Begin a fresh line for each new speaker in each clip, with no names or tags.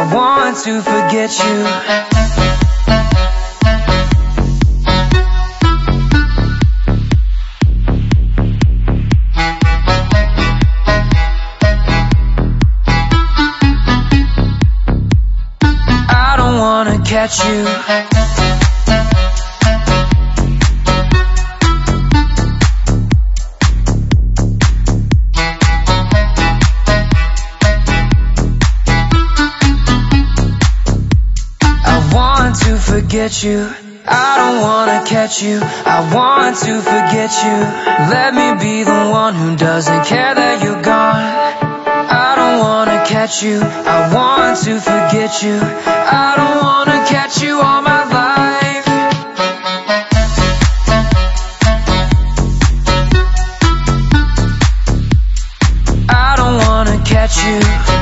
I want to forget you. Catch you. I want to forget you. I don't wanna catch you. I want to forget you. Let me be the one who doesn't care that you're gone. I don't wanna catch you. I want to forget you. I don't wanna catch you all my life. I don't wanna catch you.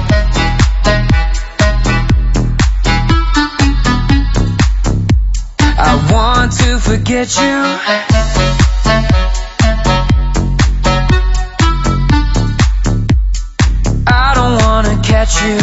I want to forget you. I don't wanna catch you.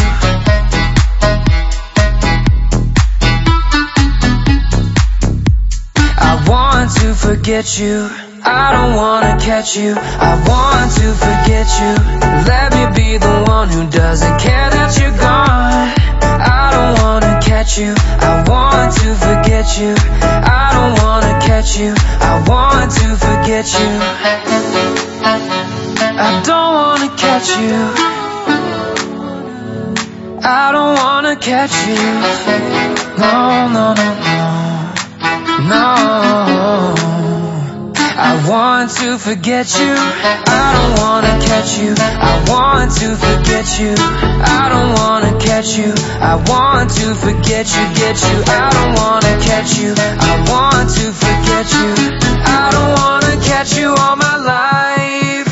I want to forget you. I don't wanna catch you. I want to forget you. Let me be the one who doesn't care that you're gone. I don't wanna catch you. I want to forget you. I don't wanna catch you. I want to forget you. I don't wanna catch you. I don't wanna catch you. No, no, no, no. No. I want to forget you. I don't wanna catch you. I want to forget you. I don't wanna catch you. I want to forget you, get you. I don't wanna catch you. I want to forget you. I don't wanna catch you all my life.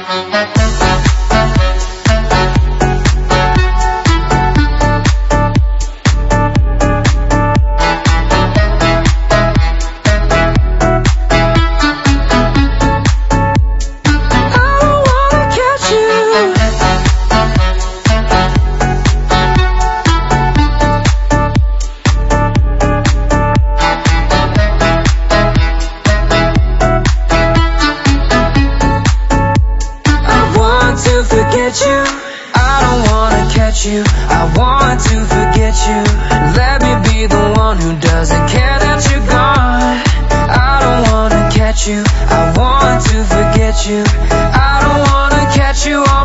You. I don't wanna catch you. I want to forget you. Let me be the one who doesn't care that you're gone. I don't wanna catch you. I want to forget you. I don't wanna catch you all